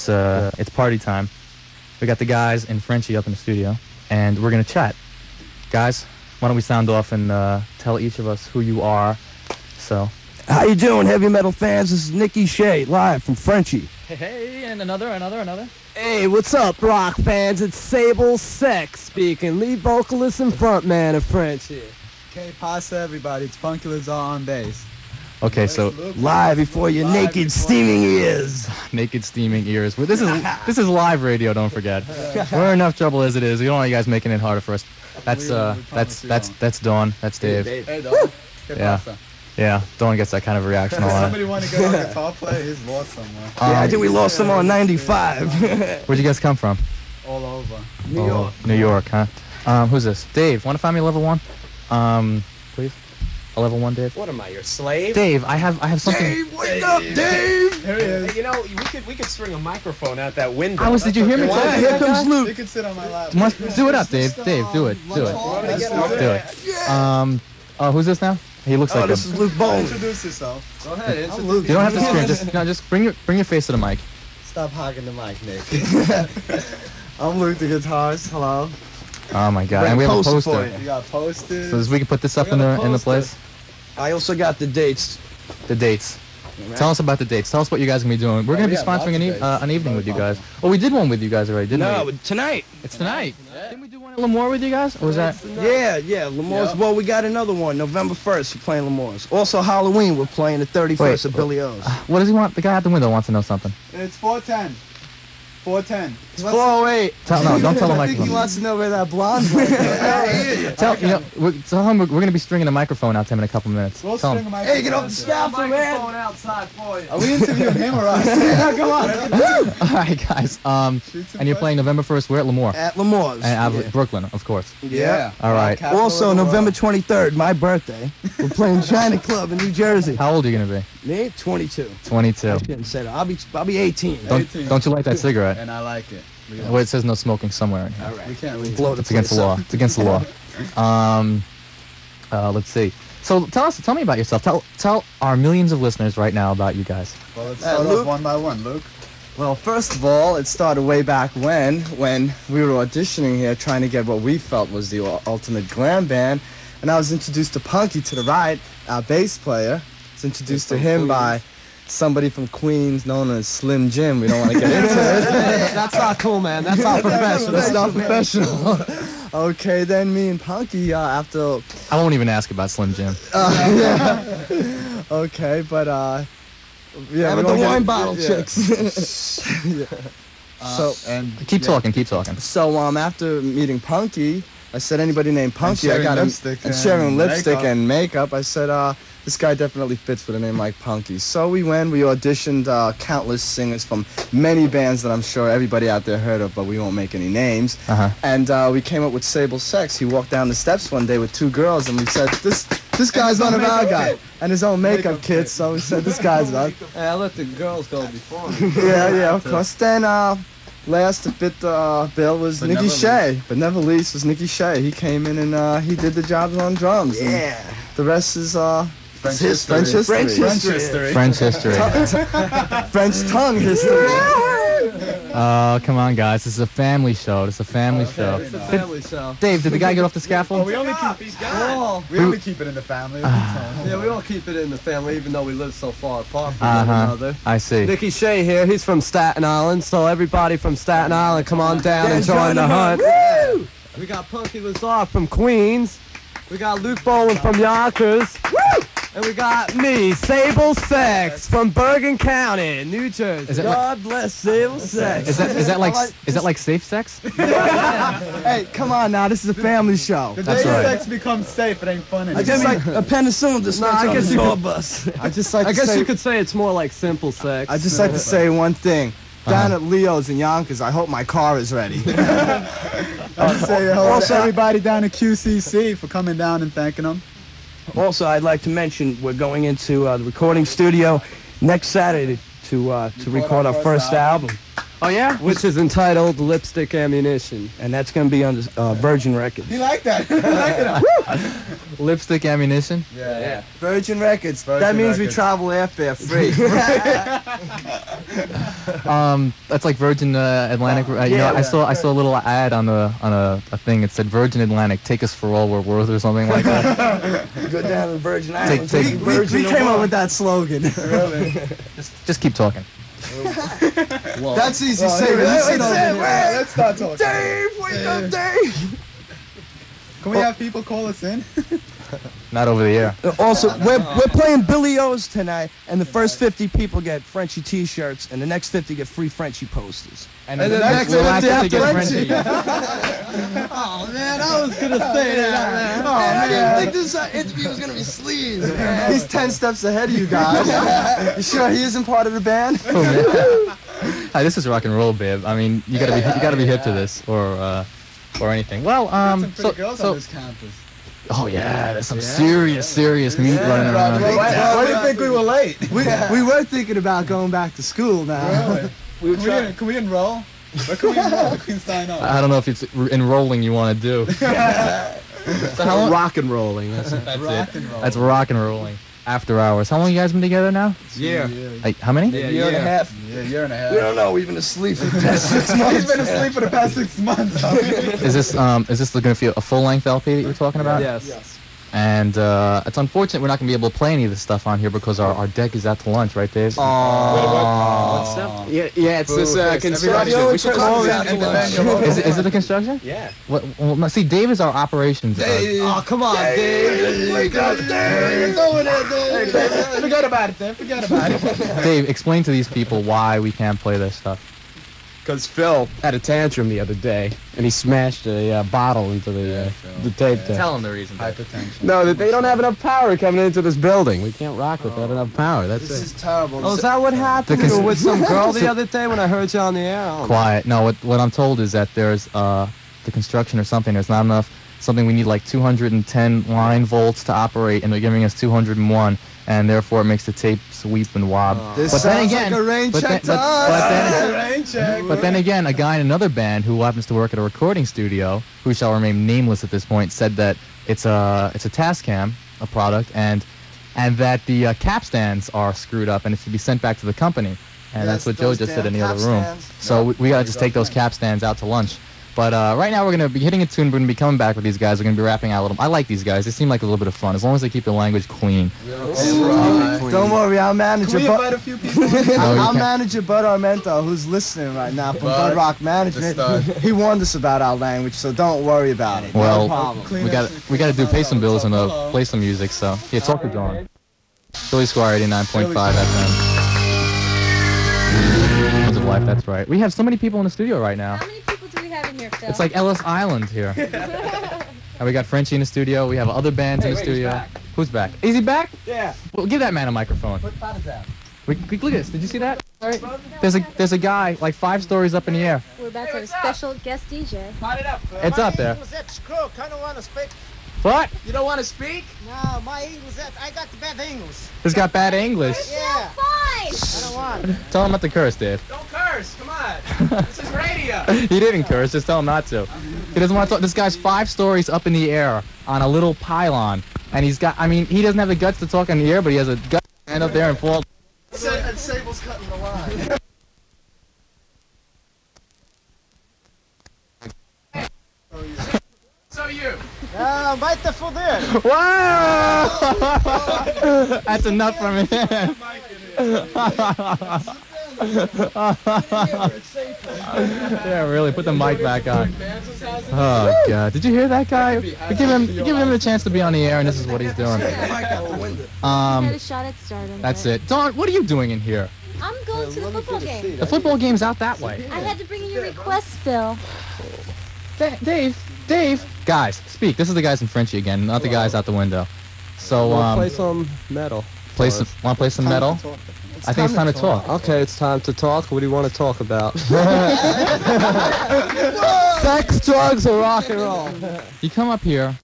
it's party time. We got the guys and Frenchie up in the studio, and we're gonna chat. Guys, why don't we sound off and tell each of us who you are? So, how you doing, heavy metal fans? This is Nicky Shea, live from Frenchie. Hey, and another. Hey, what's up, rock fans? It's Sable Sex speaking, lead vocalist and frontman of Frenchie. Okay, pasta, everybody. It's Punky Lazar on bass. Okay, so live before your naked, steaming ears. Naked, steaming ears. Well, this is live radio. Don't forget. We're in enough trouble as it is. We don't want you guys making it harder for us. That's Dawn. That's Dave. Hey, Dawn. Yeah. Yeah, Dawn gets that kind of reaction a lot. Somebody want to get a guitar player? He's lost somewhere. Yeah, I think we lost him on 95. Where'd you guys come from? All over. New York. New York, huh? Who's this? Dave, want to find me a level 1? Please? A level 1, Dave? What am I, your slave? Dave, I have something. Dave, wake up, Dave! Here he is. Hey, you know, we could string a microphone out that window. Did you hear me? Yeah, here comes You Luke. can sit on my lap. Do it up, Dave. Dave, do it. Do it. Who's this now? He looks like this him. is Luke Bowen. Introduce yourself. Go ahead, I'm Luke. You don't have to scream. Just bring your face to the mic. Stop hogging the mic, Nick. I'm Luke, the guitarist. Hello. Oh my God! And we have a Poster for poster, you. You got posters. so we can put this up in the place. I also got the dates. The dates. Tell us about the dates. Tell us what you guys are gonna be doing. We're gonna be yeah, sponsoring lots of an evening with you guys. Oh, we did one with you guys already, didn't No, we? tonight. It's tonight. Didn't we do one at Lemoore with you guys? Or was that? Yeah, Lamore's. Yeah. Well, we got another one, November 1st, we're playing Lamore's. Also, Halloween, we're playing the 31st Wait, at Billy O's. What does he want? The guy at the window wants to know something. It's 410. 410. It's 408. Don't tell him I think he wants to know where that blonde went. Tell him we're gonna be stringing a microphone out to him in a couple minutes. We'll Tell string him. a Hey, get off the microphone. scaffold, man. outside for you. Are we interviewing him or us? Come on. All right, guys. And you're playing November 1st. We're at Lemoore. At Lamore's. And Brooklyn, of course. Yeah. All right. Capital Also, of the November world. 23rd, my birthday, we're playing China Club in New Jersey. How old are you gonna be? Me, 22. 22. I shouldn't say that. I'll be 18. Don't you like that cigarette? And I like it. Well, it says no smoking somewhere in here. We can't Blow the It's against the place law. up. It's against the law. Let's see. So tell me about yourself. Tell our millions of listeners right now about you guys. Well, let's start Luke? off one by one. Luke? Well, first of all, it started way back when we were auditioning here trying to get what we felt was the ultimate glam band. And I was introduced to Punky to the right, our bass player. I was introduced to him by somebody from Queens known as Slim Jim. We don't want to get into it. That's not cool, man. That's not professional. That's not professional. Okay, then me and Punky, after... I won't even ask about Slim Jim. Okay, but, yeah. Yeah, we but the don't get- wine bottle yeah. chicks. So, And Keep talking. So after meeting Punky, I said anybody named Punky, I sharing got him, lipstick and sharing and lipstick makeup. and makeup. I said, this guy definitely fits with a name like Punky. So we auditioned countless singers from many bands that I'm sure everybody out there heard of, but we won't make any names. Uh-huh. And we came up with Sable Sex. He walked down the steps one day with 2 girls, and we said, this guy's one of our guys. And his own makeup kit, so we said, this guy's not. Hey, I let the girls go before me. Yeah, of course. Then last to fit the bill was But Nicky never Shea. But never least was Nicky Shea. He came in and he did the jobs on drums. And Yeah. the rest is French French history. French French history. history. French history. French tongue history. Oh, come on, guys. This is a family show. It's a family show. It's a family show. Dave, did the guy get off the Oh, scaffold? we only keep it in the family. Yeah, we all keep it in the family, even though we live so far apart from one Uh-huh. another. I see. Nicky Shea here. He's from Staten Island, so everybody from Staten Island, come on down and join the hunt. We got Punky Lazar from Queens. We got Luke Bowen from Yonkers. And we got me, Sable Sex, from Bergen County, New Jersey. Is it like, God bless Sable Sex. is that like safe sex? Hey, come on now. This is a family show. The That's day right. sex becomes safe, it ain't fun I anymore. just like a penicillin dispenser I on guess the you tour could- bus. I just like I to guess say, you could say it's more like simple sex. I just like to say one thing. Down at Leo's in Yonkers, I hope my car is ready. I'd say hello Also, to everybody down at QCC for coming down and thanking them. Also, I'd like to mention we're going into the recording studio next Saturday to record our first album. Oh yeah? which is entitled Lipstick Ammunition. And that's gonna be on Virgin Records. You like that? I like it. Lipstick Ammunition. Yeah. Virgin Records. Virgin that means we Records. travel airfare free. That's like Virgin Atlantic. You know, I saw a little ad on a thing. It said Virgin Atlantic, take us for all we're worth or something like that. Go down to the Virgin Islands. take- we came up with that slogan. Just keep talking. That's easy to say. Let's start talking. Dave, wake up, Dave. Can we have people call us in? Not over the air. Also, we're playing Billy O's tonight, and the first 50 people get Frenchie T-shirts, and the next 50 get free Frenchie posters. And the next we'll 50 have to get Frenchie. Frenchie. Oh man, I was gonna say that. Oh, I didn't think this interview was gonna be sleaze, man. He's 10 steps ahead of you guys. You sure he isn't part of the band? Hi, this is rock and roll, babe. I mean, you gotta be hip to this or anything. Well, Some pretty girls on this campus. oh yeah, there's some serious meat running around. Why do you think we were late? We were thinking about going back to school now. Really? Can we enroll? Where can we enroll? We can sign up. I don't know if it's enrolling you want to do. So how long? Rock and rolling. That's That's Rock it. and roll. That's rock and rolling. After hours. How long you guys been together now? Yeah. Like, how many? Yeah, Year and a half. Yeah, year and a half. We don't know. We've been asleep for the past 6 months. He's been asleep for the past 6 months. Is this going to be a full-length LP that you were talking about? Yes. And it's unfortunate we're not going to be able to play any of this stuff on here because our deck is out to lunch, right, Dave? What's that? Yeah, it's this construction. We should call it. Is it the construction? Yeah. Well, no, see, Dave is our operations. Oh, come on, Dave. Wake up, Dave. It's over there, Dave. Forget about it, Dave. Forget about it. Dave, explain to these people why we can't play this stuff. Because Phil had a tantrum the other day, and he smashed a bottle into the tape deck. Tell them the reason. Dave. Hypertension. No, that they don't have enough power coming into this building. We can't rock without enough power. That's This it. is terrible. Oh, is that what happened? You were with some girl the other day when I heard you on the air? I don't know. Quiet. No, what I'm told is that there's the construction or something. There's not enough. Something we need like 210 line volts to operate, and they're giving us 201, and therefore it makes the tape sweep and wob. This but then sounds again, like a rain but check then- to but- but then- us. Rain check. But then again, a guy in another band who happens to work at a recording studio, who shall remain nameless at this point, said that it's a Tascam, a product, and that the cap stands are screwed up and it should be sent back to the company. And that's what Joe just said in the other room. So we gotta just take those cap stands out to lunch. But right now we're gonna be hitting a tune. We're gonna be coming back with these guys. We're gonna be rapping out a little. I like these guys. They seem like a little bit of fun as long as they keep their language clean. Don't worry, our manager. Can we invite a few people? No, you Our can't. manager, Bud Armento, who's listening right now from Bud Rock Management, the he warned us about our language, so don't worry about it. Well, problem. we gotta do pay some bills and play some music. So yeah, talk to Dawn. Philly Squire 89.5 FM. Sounds of Life. That's right. We have so many people in the studio right now. How many people do we have in here, Phil? It's like Ellis Island here. And we got Frenchie in the studio. We have other bands in the studio. Who's back? Is he back? Yeah. Well, give that man a microphone. Look at this. Did you see that? All right. There's a guy like 5 stories up in the air. We're about to have a special guest DJ. It's up there. That's crook. I don't want to speak. What? You don't want to speak? No, my English. I got the bad English. He's got bad English. Yeah. Fine! I don't want. Tell him not to curse, Dave. Don't curse. Come on. This is radio. He didn't curse. Just tell him not to. He doesn't want to talk. This guy's 5 stories up in the air on a little pylon, and he's got. I mean, he doesn't have the guts to talk in the air, but he has a gut to stand up there and fall. And Sable's cutting the line. So you. Bite the food there. Wow! That's enough for me. Yeah, really. Put the mic back on. Oh God! Did you hear that guy? We give him the chance to be on the air, and this is what he's doing. Had a shot at stardom. That's but it. Dawn, what are you doing in here? I'm going to the football game. The football game's out that way. I had to bring in your request, Phil. Dave. Guys, speak. This is the guys in Frenchie again, not the guys out the window. So We'll play some metal. want to play some metal? I think it's time to talk. Okay, it's time to talk. What do you want to talk about? Sex, drugs, or rock and roll? You come up here